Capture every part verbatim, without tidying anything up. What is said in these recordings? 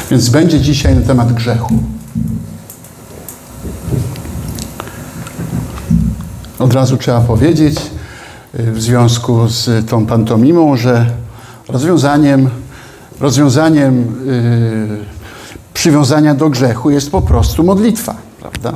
Więc będzie dzisiaj na temat grzechu. Od razu trzeba powiedzieć w związku z tą pantomimą, że rozwiązaniem, rozwiązaniem yy, przywiązania do grzechu jest po prostu modlitwa, prawda?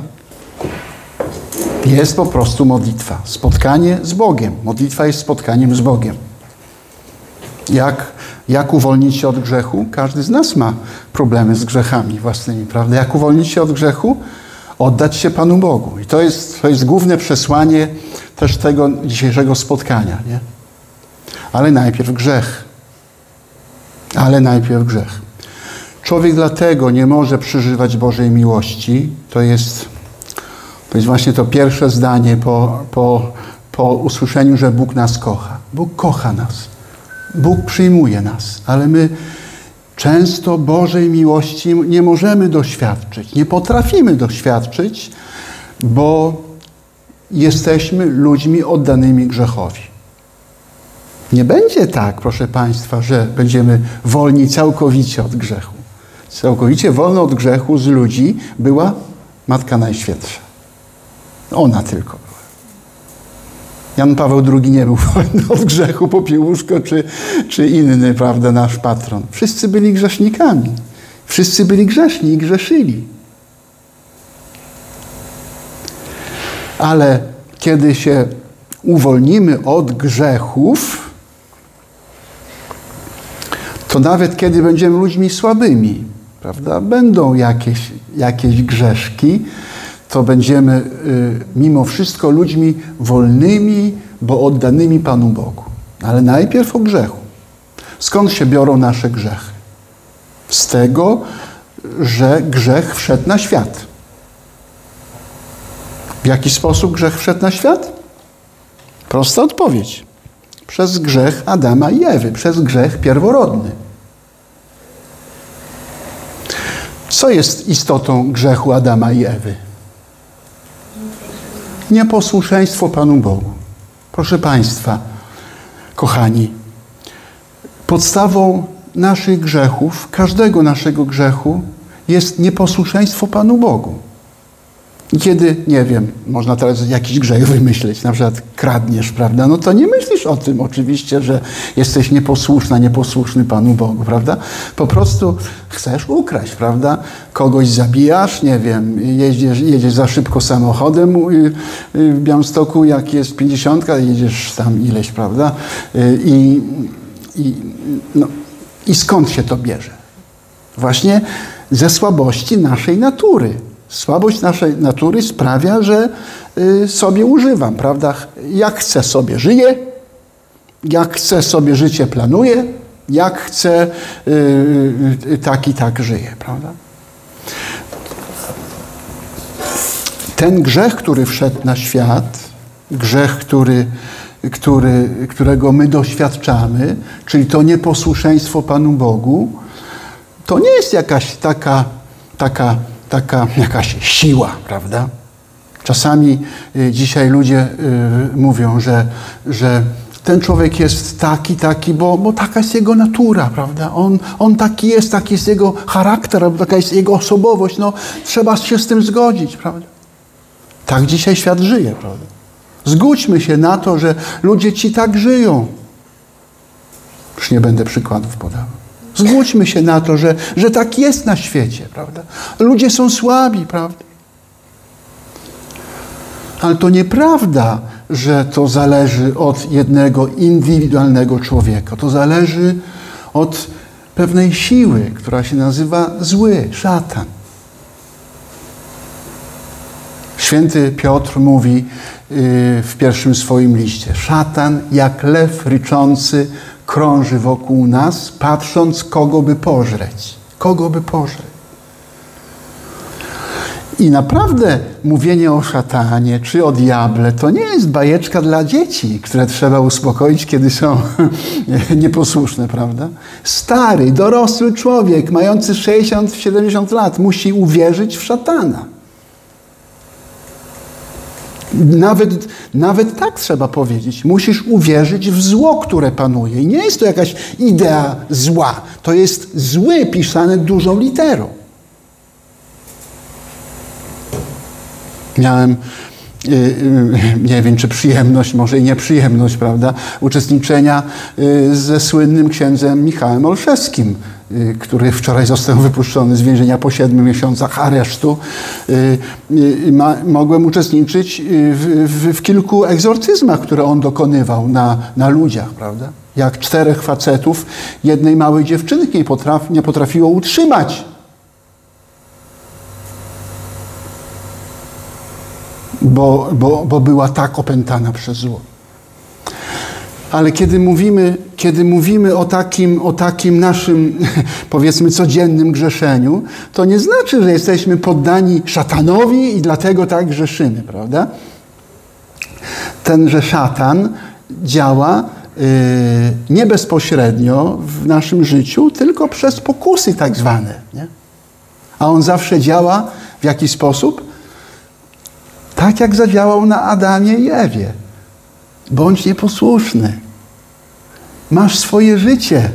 Jest po prostu modlitwa. Spotkanie z Bogiem. Modlitwa jest spotkaniem z Bogiem. Jak, jak uwolnić się od grzechu? Każdy z nas ma problemy z grzechami własnymi, prawda? Jak uwolnić się od grzechu? Oddać się Panu Bogu. I to jest, to jest główne przesłanie też tego dzisiejszego spotkania, nie? Ale najpierw grzech. Ale najpierw grzech. Człowiek dlatego nie może przeżywać Bożej miłości. To jest, to jest właśnie to pierwsze zdanie po, po, po usłyszeniu, że Bóg nas kocha. Bóg kocha nas. Bóg przyjmuje nas, ale my często Bożej miłości nie możemy doświadczyć, nie potrafimy doświadczyć, bo jesteśmy ludźmi oddanymi grzechowi. Nie będzie tak, proszę Państwa, że będziemy wolni całkowicie od grzechu. Całkowicie wolna od grzechu z ludzi była Matka Najświętsza. Ona tylko była. Jan Paweł drugi nie był wolny od grzechu, Popiełuszko czy, czy inny, prawda, nasz patron. Wszyscy byli grzesznikami. Wszyscy byli grzeszni i grzeszyli. Ale kiedy się uwolnimy od grzechów, to nawet kiedy będziemy ludźmi słabymi, prawda, będą jakieś, jakieś grzeszki, to będziemy y, mimo wszystko ludźmi wolnymi, bo oddanymi Panu Bogu. Ale najpierw o grzechu. Skąd się biorą nasze grzechy? Z tego, że grzech wszedł na świat. W jaki sposób grzech wszedł na świat? Prosta odpowiedź. Przez grzech Adama i Ewy. Przez grzech pierworodny. Co jest istotą grzechu Adama i Ewy? Nieposłuszeństwo Panu Bogu. Proszę Państwa, kochani, podstawą naszych grzechów, każdego naszego grzechu jest nieposłuszeństwo Panu Bogu. I kiedy, nie wiem, można teraz jakiś grzech wymyśleć, na przykład kradniesz, prawda? No to nie myślisz o tym oczywiście, że jesteś nieposłuszna, nieposłuszny Panu Bogu, prawda? Po prostu chcesz ukraść, prawda? Kogoś zabijasz, nie wiem, jedziesz, jedziesz za szybko samochodem w Białymstoku, jak jest pięćdziesiątka, jedziesz tam ileś, prawda? I, i, no, i skąd się to bierze? Właśnie ze słabości naszej natury. Słabość naszej natury sprawia, że y, sobie używam, prawda? Jak chcę sobie żyję, jak chcę sobie życie planuję, jak chcę y, y, tak i tak żyję, prawda? Ten grzech, który wszedł na świat, grzech, który, który, którego my doświadczamy, czyli to nieposłuszeństwo Panu Bogu, to nie jest jakaś taka, taka taka jakaś siła, prawda? Czasami y, dzisiaj ludzie y, mówią, że, że ten człowiek jest taki, taki, bo, bo taka jest jego natura, prawda? On, on taki jest, taki jest jego charakter, taka jest jego osobowość. No, trzeba się z tym zgodzić, prawda? Tak dzisiaj świat żyje, prawda? Zgódźmy się na to, że ludzie ci tak żyją. Już nie będę przykładów podawał. Zgódźmy się na to, że, że tak jest na świecie, prawda? Ludzie są słabi, prawda? Ale to nieprawda, że to zależy od jednego indywidualnego człowieka. To zależy od pewnej siły, która się nazywa zły, szatan. Święty Piotr mówi w pierwszym swoim liście: szatan jak lew ryczący krąży wokół nas, patrząc, kogo by pożreć. Kogo by pożreć. I naprawdę mówienie o szatanie czy o diable to nie jest bajeczka dla dzieci, które trzeba uspokoić, kiedy są nieposłuszne, prawda? Stary, dorosły człowiek, mający sześćdziesiąt siedemdziesiąt lat, musi uwierzyć w szatana. Nawet, nawet tak trzeba powiedzieć. Musisz uwierzyć w zło, które panuje. I nie jest to jakaś idea zła. To jest zły pisane dużą literą. Miałem, nie wiem, czy przyjemność, może i nieprzyjemność, prawda, uczestniczenia ze słynnym księdzem Michałem Olszewskim, który wczoraj został wypuszczony z więzienia po siedmiu miesiącach aresztu. Mogłem uczestniczyć w, w, w kilku egzorcyzmach, które on dokonywał na, na ludziach, prawda? Jak czterech facetów jednej małej dziewczynki nie, potrafi, nie potrafiło utrzymać. Bo, bo, bo była tak opętana przez zło. Ale kiedy mówimy, kiedy mówimy o takim, o takim naszym, powiedzmy, codziennym grzeszeniu, to nie znaczy, że jesteśmy poddani szatanowi i dlatego tak grzeszymy, prawda? Tenże szatan działa yy, nie bezpośrednio w naszym życiu, tylko przez pokusy tak zwane. Nie? A on zawsze działa w jaki sposób? Tak jak zadziałał na Adamie i Ewie. Bądź nieposłuszny. Masz swoje życie.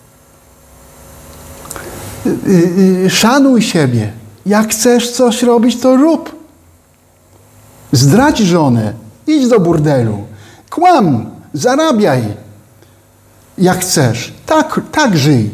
Szanuj siebie. Jak chcesz coś robić, to rób. Zdradź żonę. Idź do burdelu. Kłam. Zarabiaj. Jak chcesz. Tak, tak żyj.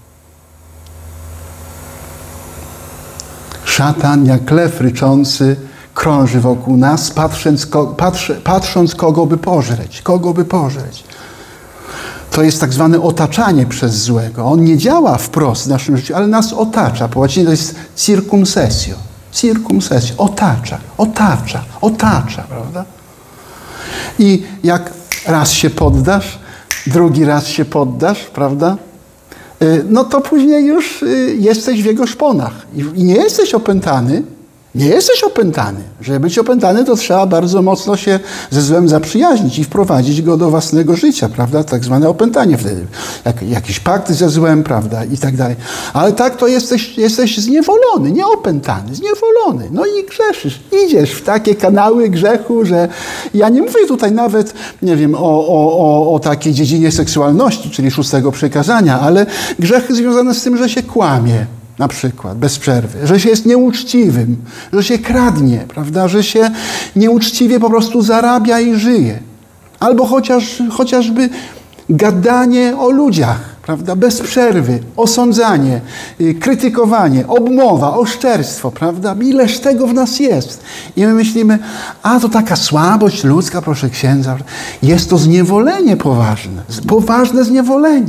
Szatan jak lew ryczący krąży wokół nas, patrząc, patrz, patrząc kogo by pożreć. Kogo by pożreć. To jest tak zwane otaczanie przez złego. On nie działa wprost w naszym życiu, ale nas otacza. Po łacinie to jest circumsesio. Circumsesio. Otacza, otacza, otacza, prawda? I jak raz się poddasz, drugi raz się poddasz, prawda? No to później już jesteś w jego szponach. I nie jesteś opętany, Nie jesteś opętany. Żeby być opętany, to trzeba bardzo mocno się ze złem zaprzyjaźnić i wprowadzić go do własnego życia, prawda? Tak zwane opętanie wtedy. Jak, jakiś pakt ze złem, prawda? I tak dalej. Ale tak to jesteś, jesteś zniewolony, nie opętany, zniewolony. No i grzeszysz. Idziesz w takie kanały grzechu, że ja nie mówię tutaj nawet, nie wiem, o, o, o, o takiej dziedzinie seksualności, czyli szóstego przykazania, ale grzechy związane z tym, że się kłamie. Na przykład, bez przerwy, że się jest nieuczciwym, że się kradnie, prawda, że się nieuczciwie po prostu zarabia i żyje. Albo chociaż, chociażby gadanie o ludziach, prawda, bez przerwy, osądzanie, krytykowanie, obmowa, oszczerstwo, prawda, ileż tego w nas jest. I my myślimy, a to taka słabość ludzka, proszę księdza. Jest to zniewolenie poważne, poważne zniewolenie.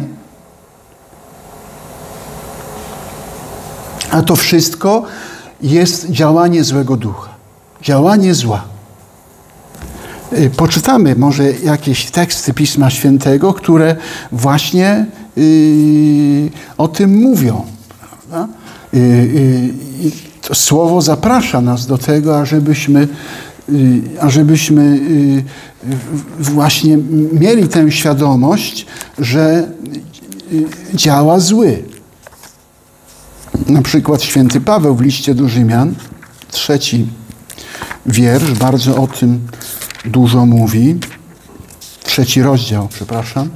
A to wszystko jest działanie złego ducha. Działanie zła. Poczytamy może jakieś teksty Pisma Świętego, które właśnie yy, o tym mówią. Prawda? Yy, yy, to słowo zaprasza nas do tego, ażebyśmy, yy, ażebyśmy yy, właśnie mieli tę świadomość, że yy, działa zły. Na przykład święty Paweł w liście do Rzymian, trzeci wiersz, bardzo o tym dużo mówi. Trzeci rozdział, przepraszam.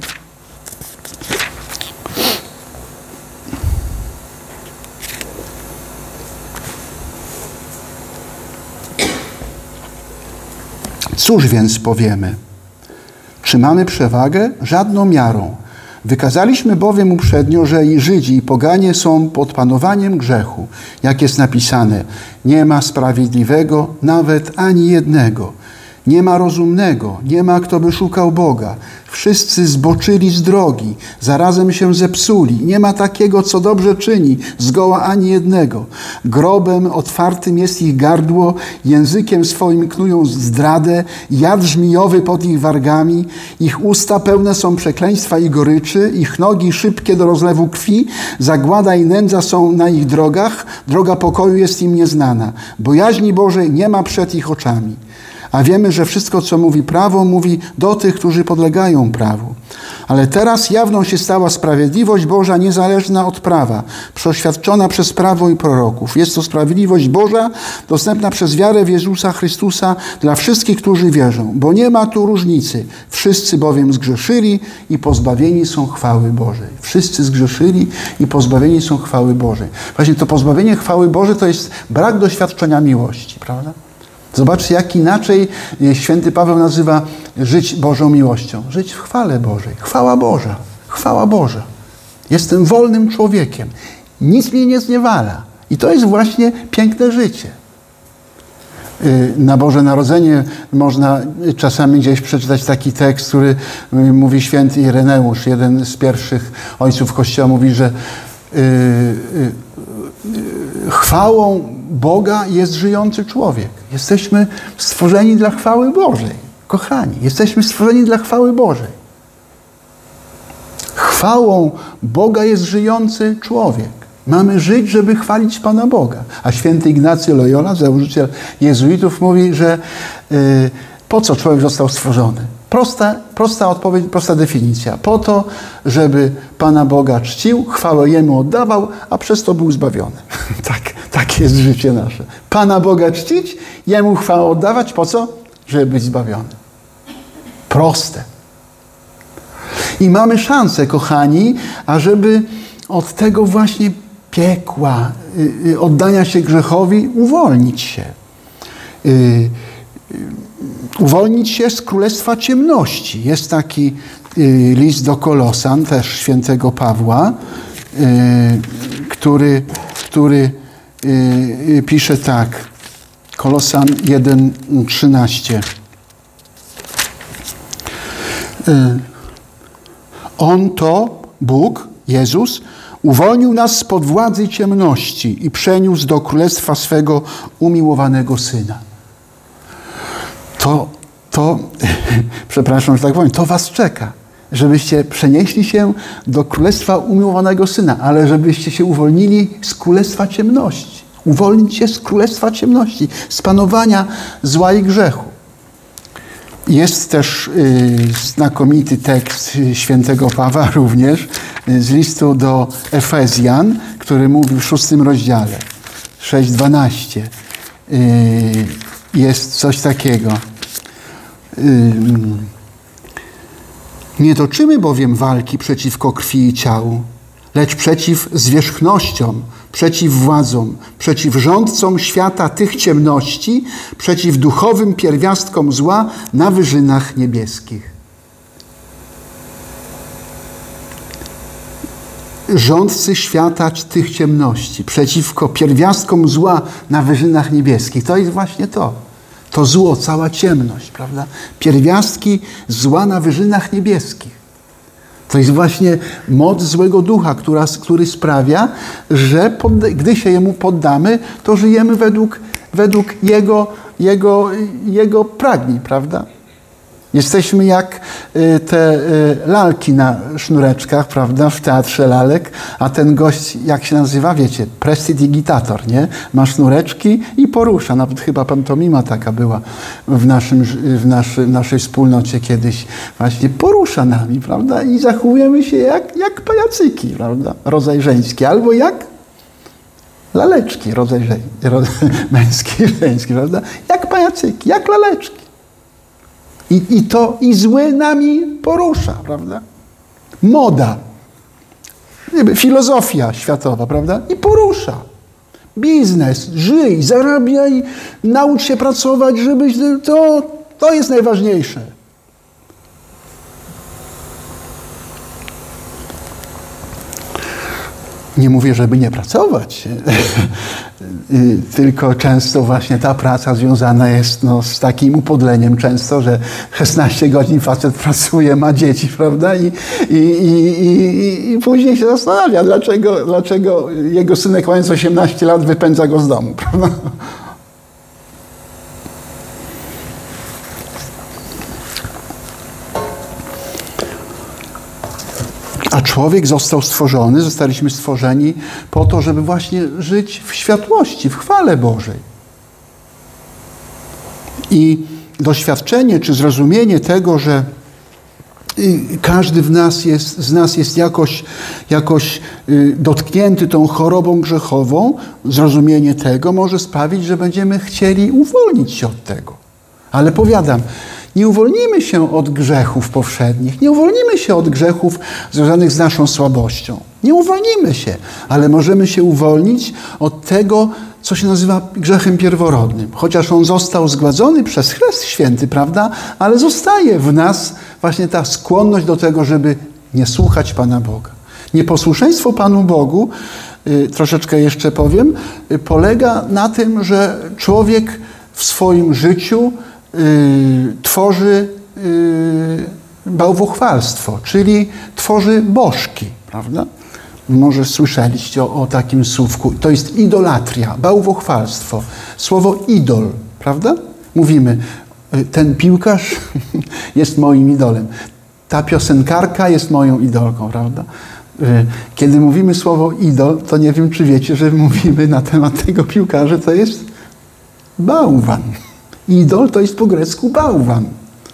Cóż więc powiemy? Czy mamy przewagę? Żadną miarą. Wykazaliśmy bowiem uprzednio, że i Żydzi, i poganie są pod panowaniem grzechu. Jak jest napisane, nie ma sprawiedliwego, nawet ani jednego. Nie ma rozumnego, nie ma kto by szukał Boga. Wszyscy zboczyli z drogi, zarazem się zepsuli. Nie ma takiego, co dobrze czyni, zgoła ani jednego. Grobem otwartym jest ich gardło, językiem swoim knują zdradę, jad żmijowy pod ich wargami. Ich usta pełne są przekleństwa i goryczy, ich nogi szybkie do rozlewu krwi, zagłada i nędza są na ich drogach, droga pokoju jest im nieznana. Bojaźni Bożej nie ma przed ich oczami. A wiemy, że wszystko, co mówi prawo, mówi do tych, którzy podlegają prawu. Ale teraz jawną się stała sprawiedliwość Boża niezależna od prawa, przeoświadczona przez prawo i proroków. Jest to sprawiedliwość Boża dostępna przez wiarę w Jezusa Chrystusa dla wszystkich, którzy wierzą. Bo nie ma tu różnicy. Wszyscy bowiem zgrzeszyli i pozbawieni są chwały Bożej. Wszyscy zgrzeszyli i pozbawieni są chwały Bożej. Właśnie to pozbawienie chwały Bożej to jest brak doświadczenia miłości, prawda? Zobaczcie, jak inaczej święty Paweł nazywa żyć Bożą miłością. Żyć w chwale Bożej. Chwała Boża. Chwała Boża. Jestem wolnym człowiekiem. Nic mnie nie zniewala. I to jest właśnie piękne życie. Na Boże Narodzenie można czasami gdzieś przeczytać taki tekst, który mówi święty Ireneusz, jeden z pierwszych ojców Kościoła, mówi, że chwałą Boga jest żyjący człowiek. Jesteśmy stworzeni dla chwały Bożej. Kochani, jesteśmy stworzeni dla chwały Bożej. Chwałą Boga jest żyjący człowiek. Mamy żyć, żeby chwalić Pana Boga. A święty Ignacy Loyola, założyciel jezuitów, mówi, że yy, po co człowiek został stworzony? Prosta, prosta odpowiedź, prosta definicja. Po to, żeby Pana Boga czcił, chwałę Jemu oddawał, a przez to był zbawiony. tak, takie jest życie nasze. Pana Boga czcić, Jemu chwałę oddawać. Po co? Żeby być zbawiony. Proste. I mamy szansę, kochani, ażeby od tego właśnie piekła, y, oddania się grzechowi, uwolnić się. Y, y, uwolnić się z królestwa ciemności. Jest taki y, list do Kolosan, też świętego Pawła, y, który, który y, y, pisze tak. Kolosan jeden trzynaście. Y, On to, Bóg, Jezus, uwolnił nas spod władzy ciemności i przeniósł do królestwa swego umiłowanego Syna. To, to przepraszam, że tak powiem, to was czeka, żebyście przenieśli się do królestwa umiłowanego Syna, ale żebyście się uwolnili z królestwa ciemności. Uwolnić się z królestwa ciemności, z panowania zła i grzechu. Jest też y, znakomity tekst świętego Pawła również y, z listu do Efezjan, który mówi w szóstym rozdziale, sześć dwanaście. Y, jest coś takiego. Y, Nie toczymy bowiem walki przeciwko krwi i ciału, lecz przeciw zwierzchnościom, przeciw władzom, przeciw rządcom świata tych ciemności, przeciw duchowym pierwiastkom zła na wyżynach niebieskich. Rządcy świata tych ciemności, przeciwko pierwiastkom zła na wyżynach niebieskich. To jest właśnie to. To zło, cała ciemność, prawda? Pierwiastki zła na wyżynach niebieskich. To jest właśnie moc złego ducha, która, który sprawia, że pod, gdy się jemu poddamy, to żyjemy według, według jego, jego, jego pragnień, prawda? Jesteśmy jak te lalki na sznureczkach, prawda, w teatrze lalek, a ten gość, jak się nazywa, wiecie, prestidigitator, nie? Ma sznureczki i porusza. Nawet chyba pantomima taka była w, naszym, w, naszy, w naszej wspólnocie kiedyś. Właśnie porusza nami, prawda? I zachowujemy się jak, jak pajacyki, prawda? Rodzaj żeński. Albo jak laleczki, rodzaj żeń, rodzaj męski, żeński, prawda? Jak pajacyki, jak laleczki. I, I to i zły nami porusza, prawda? Moda, filozofia światowa, prawda? I porusza. Biznes, żyj, zarabiaj, naucz się pracować, żebyś... To, to jest najważniejsze. Nie mówię, żeby nie pracować, tylko często właśnie ta praca związana jest no, z takim upodleniem często, że szesnaście godzin facet pracuje, ma dzieci, prawda? I, i, i, i, i później się zastanawia, dlaczego, dlaczego jego synek mając osiemnaście lat wypędza go z domu, prawda? A człowiek został stworzony, zostaliśmy stworzeni po to, żeby właśnie żyć w światłości, w chwale Bożej. I doświadczenie czy zrozumienie tego, że każdy w nas jest, z nas jest jakoś, jakoś dotknięty tą chorobą grzechową, zrozumienie tego może sprawić, że będziemy chcieli uwolnić się od tego. Ale powiadam, nie uwolnimy się od grzechów powszednich, nie uwolnimy się od grzechów związanych z naszą słabością. Nie uwolnimy się, ale możemy się uwolnić od tego, co się nazywa grzechem pierworodnym. Chociaż on został zgładzony przez Chrzest Święty, prawda? Ale zostaje w nas właśnie ta skłonność do tego, żeby nie słuchać Pana Boga. Nieposłuszeństwo Panu Bogu, y, troszeczkę jeszcze powiem, y, polega na tym, że człowiek w swoim życiu y, tworzy y, bałwochwalstwo, czyli tworzy bożki, prawda? Może słyszeliście o, o takim słówku. To jest idolatria, bałwochwalstwo. Słowo idol, prawda? Mówimy, ten piłkarz jest moim idolem. Ta piosenkarka jest moją idolką, prawda? Kiedy mówimy słowo idol, to nie wiem, czy wiecie, że mówimy na temat tego piłkarza, to jest bałwan. Idol to jest po grecku bałwan.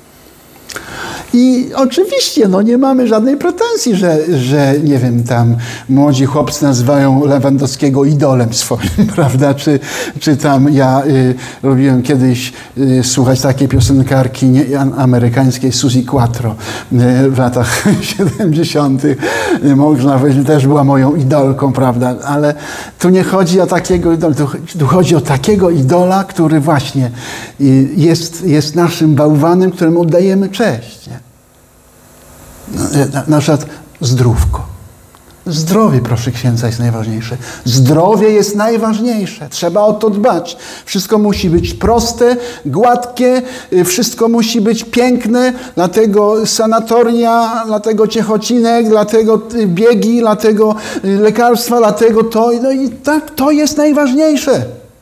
I oczywiście, no nie mamy żadnej pretensji, że, że nie wiem, tam młodzi chłopcy nazywają Lewandowskiego idolem swoim, prawda? Czy, czy tam ja y, lubiłem kiedyś y, słuchać takiej piosenkarki nie, amerykańskiej Suzy Quattro y, w latach siedemdziesiątych. Y, można powiedzieć, też była moją idolką, prawda? Ale tu nie chodzi o takiego idola, tu, tu chodzi o takiego idola, który właśnie y, jest, jest naszym bałwanem, któremu oddajemy cześć. Nie? Na, na przykład zdrówko. Zdrowie, proszę księdza, jest najważniejsze. Zdrowie jest najważniejsze. Trzeba o to dbać. Wszystko musi być proste, gładkie, wszystko musi być piękne, dlatego sanatoria, dlatego ciechocinek, dlatego biegi, dlatego lekarstwa, dlatego to. No i tak, to jest najważniejsze.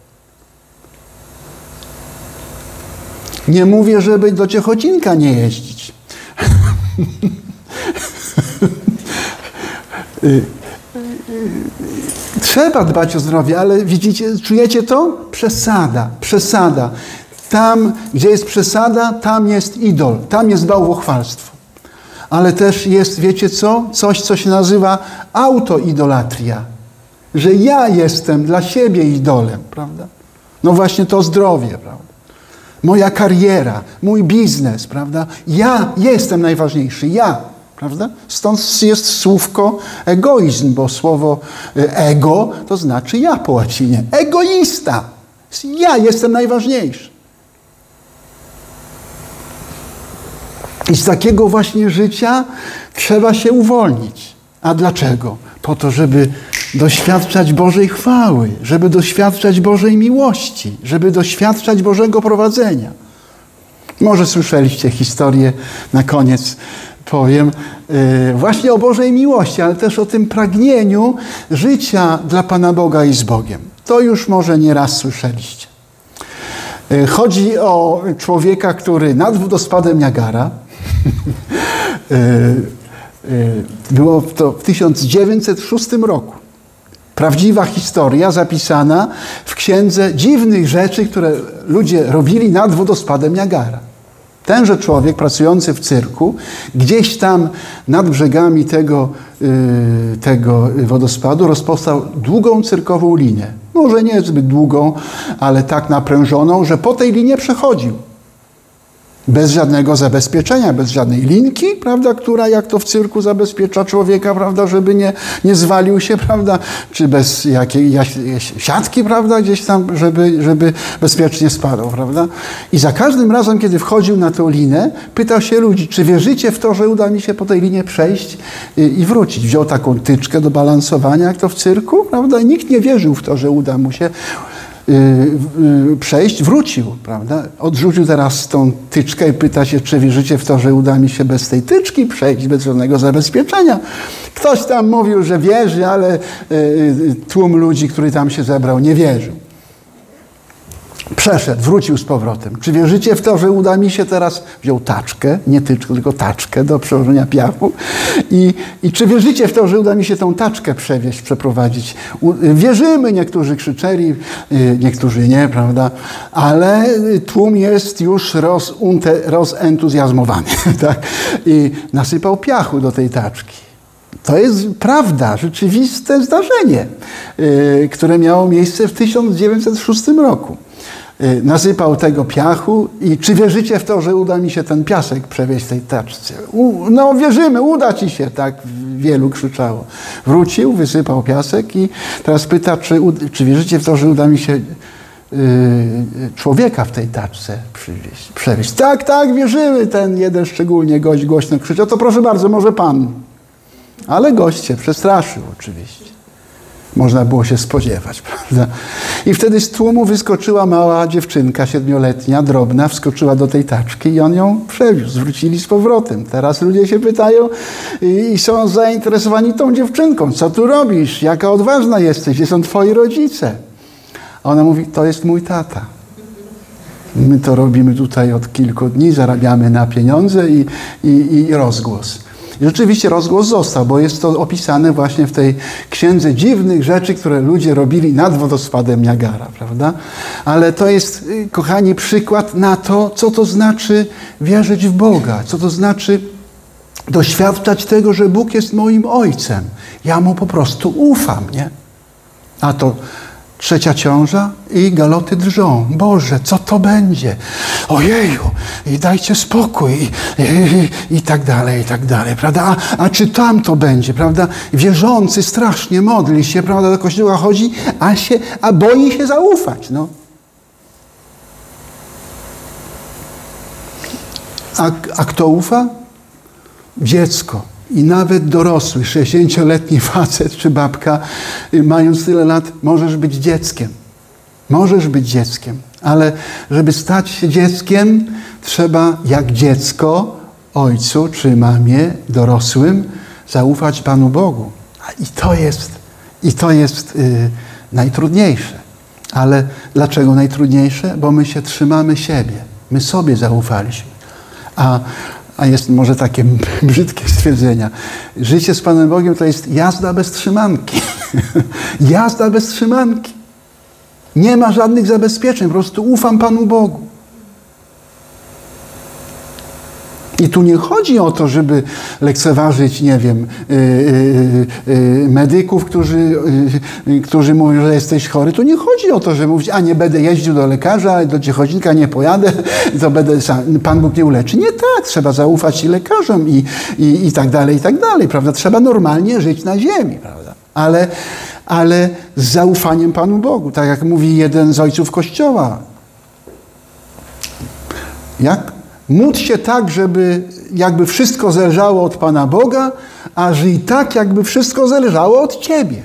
Nie mówię, żeby do Ciechocinka nie jeździć. Trzeba dbać o zdrowie, ale widzicie, czujecie to? Przesada, przesada. Tam, gdzie jest przesada, tam jest idol, tam jest bałwochwalstwo. Ale też jest, wiecie co? Coś, co się nazywa autoidolatria. Że ja jestem dla siebie idolem, prawda? No właśnie to zdrowie, prawda? Moja kariera, mój biznes, prawda? Ja jestem najważniejszy, ja, prawda? Stąd jest słówko egoizm, bo słowo ego to znaczy ja po łacinie. Egoista. Ja jestem najważniejszy. I z takiego właśnie życia trzeba się uwolnić. A dlaczego? Po to, żeby doświadczać Bożej chwały, żeby doświadczać Bożej miłości, żeby doświadczać Bożego prowadzenia. Może słyszeliście historię, na koniec powiem, yy, właśnie o Bożej miłości, ale też o tym pragnieniu życia dla Pana Boga i z Bogiem. To już może nie raz słyszeliście. Yy, chodzi o człowieka, który nad wodospadem Niagara, yy, yy, było to w tysiąc dziewięćset szóstym roku. Prawdziwa historia zapisana w księdze dziwnych rzeczy, które ludzie robili nad wodospadem Niagara. Tenże człowiek pracujący w cyrku gdzieś tam nad brzegami tego, yy, tego wodospadu rozpoznał długą cyrkową linię. Może nie zbyt długą, ale tak naprężoną, że po tej linie przechodził. Bez żadnego zabezpieczenia, bez żadnej linki, prawda, która jak to w cyrku zabezpiecza człowieka, prawda, żeby nie, nie zwalił się, prawda, czy bez jakiej siatki, prawda, gdzieś tam, żeby, żeby bezpiecznie spadł, prawda. I za każdym razem, kiedy wchodził na tą linę, pytał się ludzi, czy wierzycie w to, że uda mi się po tej linie przejść i, i wrócić. Wziął taką tyczkę do balansowania, jak to w cyrku, prawda, i nikt nie wierzył w to, że uda mu się przejść, wrócił, prawda? Odrzucił teraz tą tyczkę i pyta się, czy wierzycie w to, że uda mi się bez tej tyczki przejść, bez żadnego zabezpieczenia. Ktoś tam mówił, że wierzy, ale tłum ludzi, który tam się zebrał, nie wierzył. Przeszedł, wrócił z powrotem. Czy wierzycie w to, że uda mi się teraz, wziął taczkę, nie tyczkę, tylko taczkę do przełożenia piachu. I, I czy wierzycie w to, że uda mi się tą taczkę przewieźć, przeprowadzić? U, wierzymy, niektórzy krzyczeli, niektórzy nie, prawda? Ale tłum jest już roz, unte, rozentuzjazmowany, tak? I nasypał piachu do tej taczki. To jest prawda, rzeczywiste zdarzenie, yy, które miało miejsce w tysiąc dziewięćset szóstym roku. Yy, nasypał tego piachu i czy wierzycie w to, że uda mi się ten piasek przewieźć w tej taczce? U, no wierzymy, uda ci się, tak wielu krzyczało. Wrócił, wysypał piasek i teraz pyta, czy, czy wierzycie w to, że uda mi się yy, człowieka w tej taczce przywieźć, przewieźć? Tak, tak, wierzymy. Ten jeden szczególnie gość głośno krzyczał, to proszę bardzo, może pan. Ale gość się przestraszył oczywiście. Można było się spodziewać, prawda? I wtedy z tłumu wyskoczyła mała dziewczynka, siedmioletnia, drobna, wskoczyła do tej taczki i on ją przewiózł. Wrócili z powrotem. Teraz ludzie się pytają i są zainteresowani tą dziewczynką. Co tu robisz? Jaka odważna jesteś? Gdzie są twoi rodzice? A ona mówi, to jest mój tata. My to robimy tutaj od kilku dni, zarabiamy na pieniądze i, i, i rozgłos. I rzeczywiście rozgłos został, bo jest to opisane właśnie w tej księdze dziwnych rzeczy, które ludzie robili nad wodospadem Niagara, prawda? Ale to jest, kochani, przykład na to, co to znaczy wierzyć w Boga, co to znaczy doświadczać tego, że Bóg jest moim Ojcem. Ja Mu po prostu ufam, nie? A to trzecia ciąża i galoty drżą. Boże, co to będzie? Ojeju, i dajcie spokój i, i, i tak dalej, i tak dalej, prawda? A, a czy tam to będzie, prawda? Wierzący strasznie modli się, prawda? Do kościoła chodzi, a, się, a boi się zaufać, no. A, a kto ufa? Dziecko. I nawet dorosły, sześćdziesięcioletni facet czy babka, mając tyle lat, możesz być dzieckiem. Możesz być dzieckiem. Ale żeby stać się dzieckiem, trzeba jak dziecko ojcu czy mamie, dorosłym, zaufać Panu Bogu. I to jest, i to jest yy, najtrudniejsze. Ale dlaczego najtrudniejsze? Bo my się trzymamy siebie. My sobie zaufaliśmy. A A jest może takie brzydkie stwierdzenia. Życie z Panem Bogiem to jest jazda bez trzymanki. Jazda bez trzymanki. Nie ma żadnych zabezpieczeń. Po prostu ufam Panu Bogu. I tu nie chodzi o to, żeby lekceważyć, nie wiem, yy, yy, yy, medyków, którzy, yy, którzy mówią, że jesteś chory. Tu nie chodzi o to, żeby mówić, a nie będę jeździł do lekarza, do ciechocika nie pojadę, to będę sam, Pan Bóg nie uleczy. Nie tak, trzeba zaufać i lekarzom i, i, i tak dalej, i tak dalej, prawda? Trzeba normalnie żyć na ziemi, prawda? Ale, ale z zaufaniem Panu Bogu, tak jak mówi jeden z ojców Kościoła. Jak? Módl się tak, żeby jakby wszystko zależało od Pana Boga, a żyj tak, jakby wszystko zależało od Ciebie.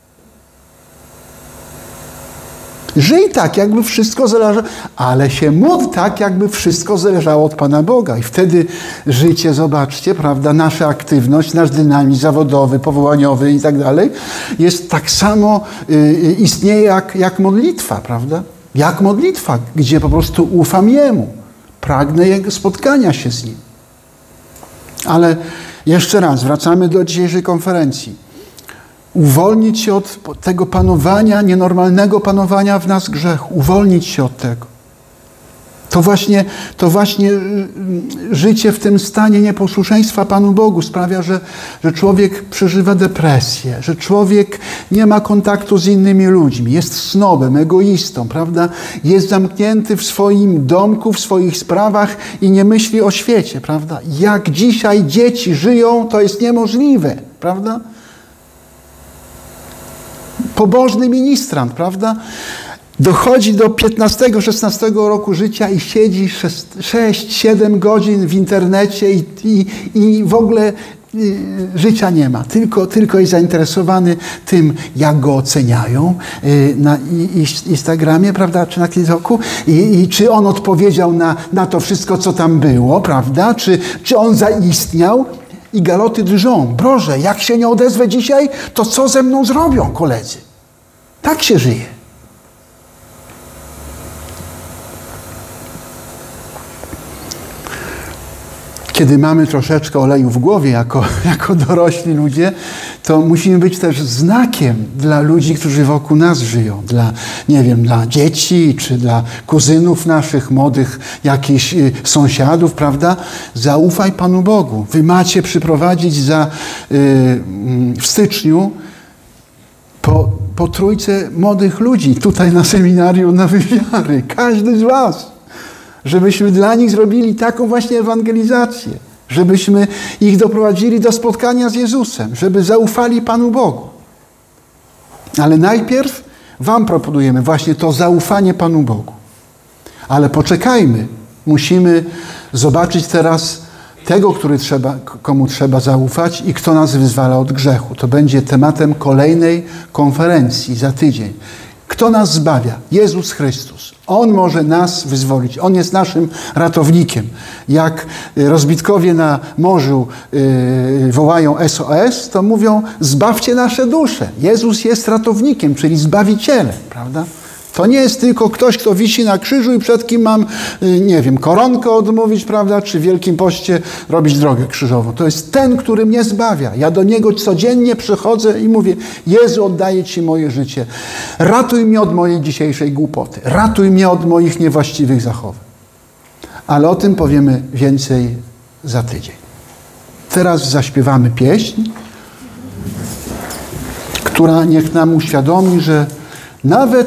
Żyj tak, jakby wszystko zależało, ale się módl tak, jakby wszystko zależało od Pana Boga. I wtedy życie, zobaczcie, prawda, nasza aktywność, nasz dynamizm zawodowy, powołaniowy i tak dalej, jest tak samo, y, istnieje jak, jak modlitwa, prawda? Jak modlitwa, gdzie po prostu ufam Jemu. Pragnę Jego spotkania się z Nim. Ale jeszcze raz, wracamy do dzisiejszej konferencji. Uwolnić się od tego panowania, nienormalnego panowania w nas grzechu. Uwolnić się od tego. To właśnie, to właśnie życie w tym stanie nieposłuszeństwa Panu Bogu sprawia, że, że człowiek przeżywa depresję, że człowiek nie ma kontaktu z innymi ludźmi, jest snobem, egoistą, prawda? Jest zamknięty w swoim domku, w swoich sprawach i nie myśli o świecie, prawda? Jak dzisiaj dzieci żyją, to jest niemożliwe, prawda? Pobożny ministrant, prawda? Dochodzi do piętnastego, szesnastego roku życia i siedzi sześć siedem godzin w internecie i, i, i w ogóle y, życia nie ma. Tylko, tylko jest zainteresowany tym, jak go oceniają y, na i, i Instagramie, prawda, czy na TikToku i, i czy on odpowiedział na, na to wszystko, co tam było, prawda, czy, czy on zaistniał. I galoty drżą. Boże, jak się nie odezwę dzisiaj, to co ze mną zrobią koledzy? Tak się żyje. kiedy mamy troszeczkę oleju w głowie jako, jako dorośli ludzie, to musimy być też znakiem dla ludzi, którzy wokół nas żyją. Dla, nie wiem, dla dzieci, czy dla kuzynów naszych, młodych jakichś y, sąsiadów, prawda? Zaufaj Panu Bogu. Wy macie przyprowadzić za, y, w styczniu po, po trójce młodych ludzi tutaj na seminarium na wywiary. Każdy z was. Żebyśmy dla nich zrobili taką właśnie ewangelizację. Żebyśmy ich doprowadzili do spotkania z Jezusem. Żeby zaufali Panu Bogu. Ale najpierw wam proponujemy właśnie to zaufanie Panu Bogu. Ale poczekajmy. Musimy zobaczyć teraz tego, który trzeba, komu trzeba zaufać i kto nas wyzwala od grzechu. To będzie tematem kolejnej konferencji za tydzień. Kto nas zbawia? Jezus Chrystus. On może nas wyzwolić. On jest naszym ratownikiem. Jak rozbitkowie na morzu yy, wołają S O S, to mówią: zbawcie nasze dusze. Jezus jest ratownikiem, czyli zbawicielem, prawda? To nie jest tylko ktoś, kto wisi na krzyżu i przed kim mam, yy, nie wiem, koronkę odmówić, prawda, czy w Wielkim Poście robić drogę krzyżową. To jest ten, który mnie zbawia. Ja do Niego codziennie przychodzę i mówię: Jezu, oddaję Ci moje życie. Ratuj mnie od mojej dzisiejszej głupoty. Ratuj mnie od moich niewłaściwych zachowań. Ale o tym powiemy więcej za tydzień. Teraz zaśpiewamy pieśń, która niech nam uświadomi, że nawet